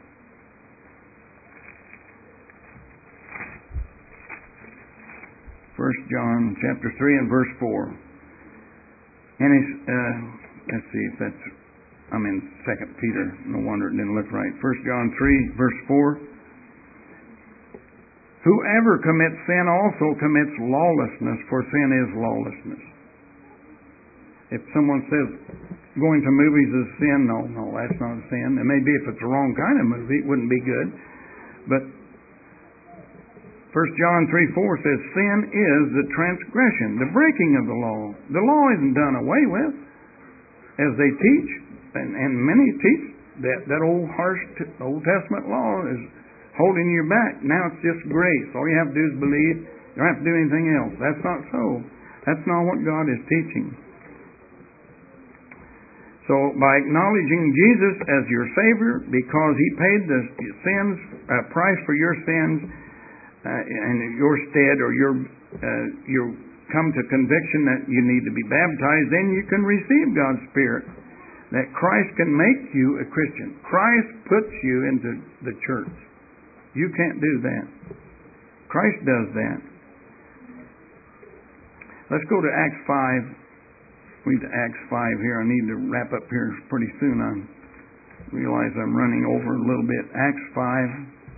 First John chapter three and verse four. And it's, uh, let's see if that's, I'm in Second Peter. No wonder it didn't look right. First John three verse four. Whoever commits sin also commits lawlessness, for sin is lawlessness. If someone says going to movies is sin, no, no, that's not a sin. It may be if it's the wrong kind of movie, it wouldn't be good. But First John three four says sin is the transgression, the breaking of the law. The law isn't done away with, as they teach, and, and many teach that that old harsh t- Old Testament law is holding you back. Now it's just grace. All you have to do is believe. You don't have to do anything else. That's not so. That's not what God is teaching. So by acknowledging Jesus as your Savior, because He paid the sins uh, price for your sins, uh, in your stead, or your uh, you come to conviction that you need to be baptized, then you can receive God's Spirit. That Christ can make you a Christian. Christ puts you into the church. You can't do that. Christ does that. Let's go to Acts five. Read to Acts five here. I need to wrap up here pretty soon. I realize I'm running over a little bit. Acts five.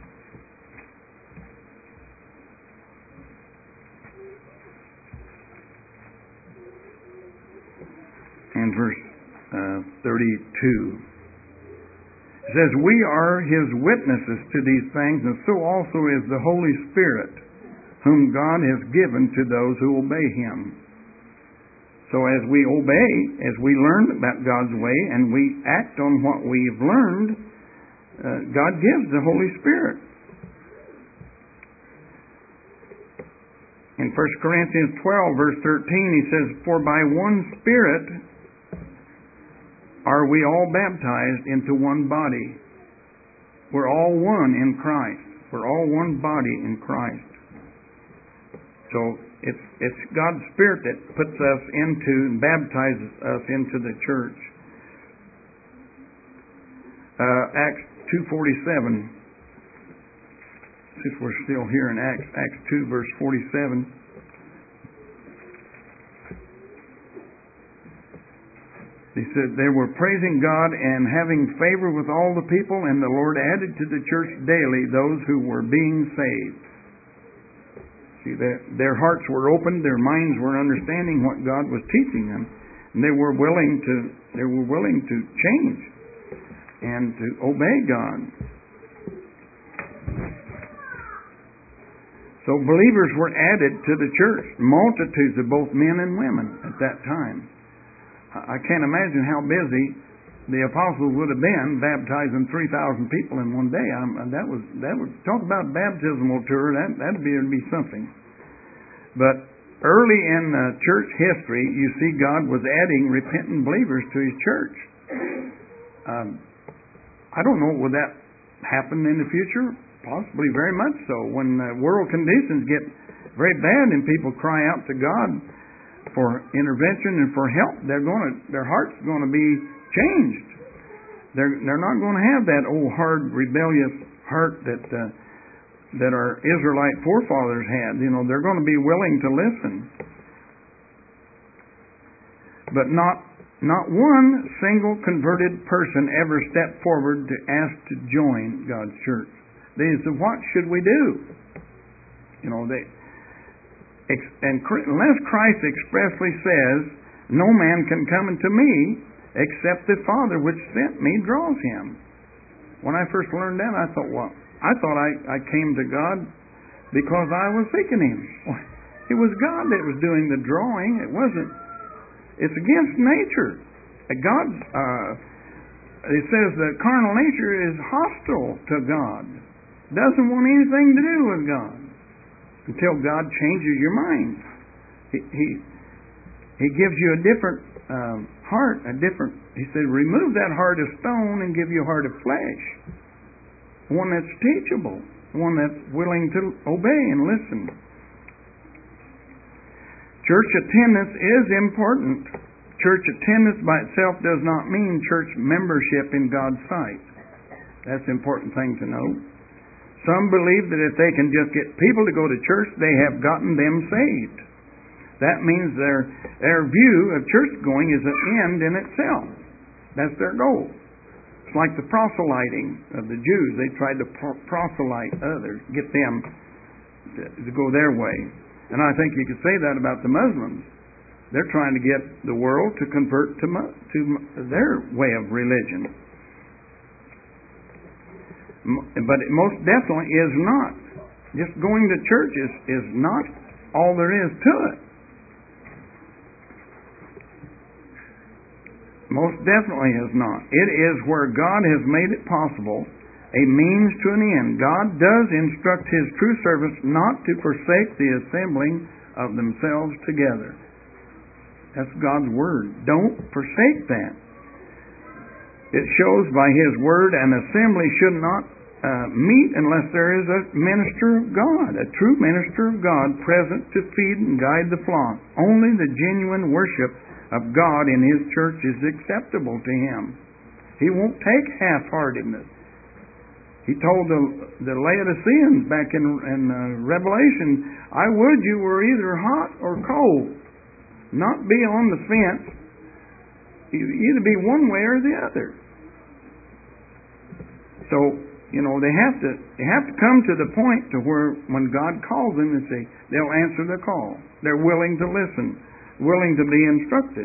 And verse uh, thirty-two. It says, "We are His witnesses to these things, and so also is the Holy Spirit, whom God has given to those who obey Him." So as we obey, as we learn about God's way, and we act on what we've learned, uh, God gives the Holy Spirit. In First Corinthians twelve, verse thirteen, he says, "For by one Spirit are we all baptized into one body." We're all one in Christ. We're all one body in Christ. So it's it's God's Spirit that puts us into and baptizes us into the church. Uh, Acts two forty-seven. Since we're still here in Acts, Acts two, verse forty-seven. He said, "They were praising God and having favor with all the people, and the Lord added to the church daily those who were being saved." See, their, their hearts were opened, their minds were understanding what God was teaching them, and they were willing to they were willing to change and to obey God. So believers were added to the church, multitudes of both men and women at that time. I can't imagine how busy the apostles would have been baptizing three thousand people in one day. I'm, that was that would talk about baptismal tour. That that'd be, be something. But early in uh, church history, you see God was adding repentant believers to His church. Um, I don't know, would that happen in the future? Possibly, very much so. When uh, world conditions get very bad and people cry out to God for intervention and for help, they're going to their heart's going to be changed. They're they're not going to have that old hard rebellious heart that uh, that our Israelite forefathers had. You know, they're going to be willing to listen. But not not one single converted person ever stepped forward to ask to join God's church. They said, "What should we do?" You know, they and unless Christ expressly says, "No man can come unto me except the Father which sent me draws him." When I first learned that, I thought, well, I thought I, I came to God because I was seeking Him. Well, it was God that was doing the drawing. It wasn't. It's against nature. God's. Uh, it says that carnal nature is hostile to God. Doesn't want anything to do with God. Until God changes your mind. He He, he gives you a different um, heart, a different, He said, remove that heart of stone and give you a heart of flesh. One that's teachable. One that's willing to obey and listen. Church attendance is important. Church attendance by itself does not mean church membership in God's sight. That's an important thing to know. Some believe that if they can just get people to go to church, they have gotten them saved. That means their their view of church going is an end in itself. That's their goal. It's like the proselyting of the Jews. They tried to proselyte others, get them to, to go their way. And I think you could say that about the Muslims. They're trying to get the world to convert to, to their way of religion. But it most definitely is not. Just going to church is, is not all there is to it. Most definitely is not. It is where God has made it possible, a means to an end. God does instruct His true servants not to forsake the assembling of themselves together. That's God's Word. Don't forsake that. It shows by His Word an assembly should not uh, meet unless there is a minister of God, a true minister of God present to feed and guide the flock. Only the genuine worship of God in His church is acceptable to Him. He won't take half-heartedness. He told the, the Laodiceans back in, in uh, Revelation, "I would you were either hot or cold." Not be on the fence. Either be one way or the other. So, you know, they have to they have to come to the point to where when God calls them, they say they'll answer the call. They're willing to listen, willing to be instructed.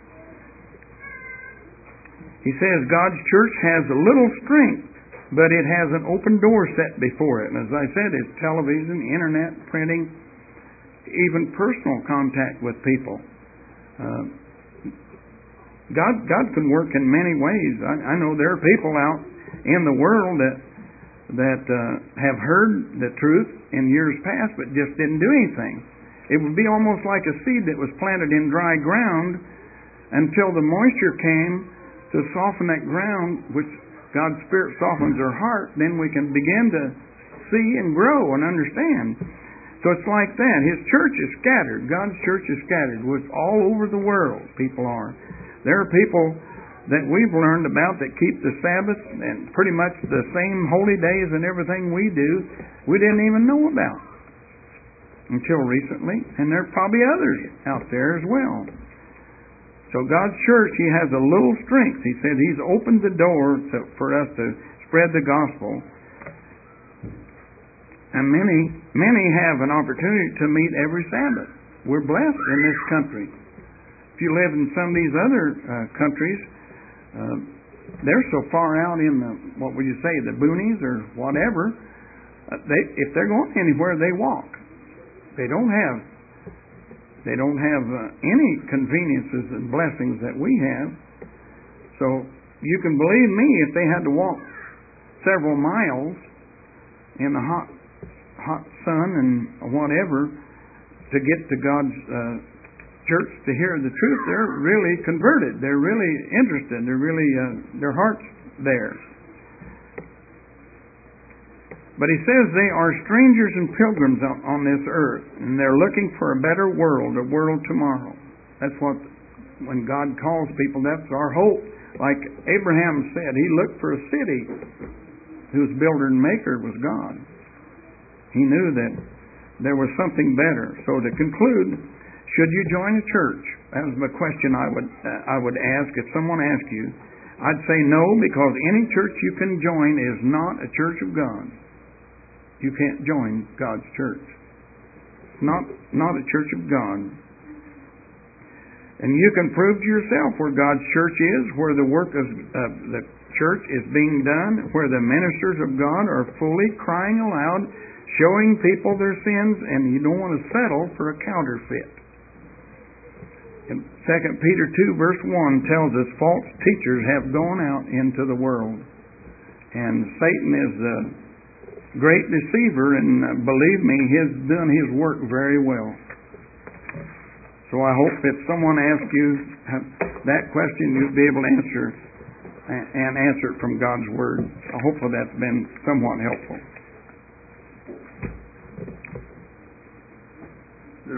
He says God's church has a little strength, but it has an open door set before it. And as I said, it's television, internet, printing, even personal contact with people. Uh, God, God can work in many ways. I, I know there are people out in the world that that uh, have heard the truth in years past, but just didn't do anything. It would be almost like a seed that was planted in dry ground until the moisture came to soften that ground, which God's Spirit softens our heart. Then we can begin to see and grow and understand. So it's like that. His church is scattered. God's church is scattered. It's all over the world, people are. There are people that we've learned about that keep the Sabbath and pretty much the same holy days and everything we do, we didn't even know about until recently. And there are probably others out there as well. So God's church, He has a little strength. He said He's opened the door to, for us to spread the gospel. And many, many have an opportunity to meet every Sabbath. We're blessed in this country. If you live in some of these other uh, countries, uh, they're so far out in the, what would you say, the boonies or whatever, uh, they, if they're going anywhere, they walk. They don't have, they don't have uh, any conveniences and blessings that we have. So you can believe me, if they had to walk several miles in the hot hot sun and whatever to get to God's uh, church to hear the truth, they're really converted. They're really interested. They're really uh, their heart's there. But He says they are strangers and pilgrims on, on this earth, and they're looking for a better world, a world tomorrow. That's what, when God calls people, that's our hope. Like Abraham said, he looked for a city whose builder and maker was God. He knew that there was something better. So to conclude, should you join a church? That was the question I would uh, I would ask if someone asked you. I'd say no, because any church you can join is not a church of God. You can't join God's church. It's not not a church of God. And you can prove to yourself where God's church is, where the work of uh, the church is being done, where the ministers of God are fully crying aloud, showing people their sins, and you don't want to settle for a counterfeit. And Second Peter two verse one tells us false teachers have gone out into the world. And Satan is a great deceiver, and believe me, he's done his work very well. So I hope if someone asks you that question, you'll be able to answer and answer it from God's Word. Hopefully that's been somewhat helpful.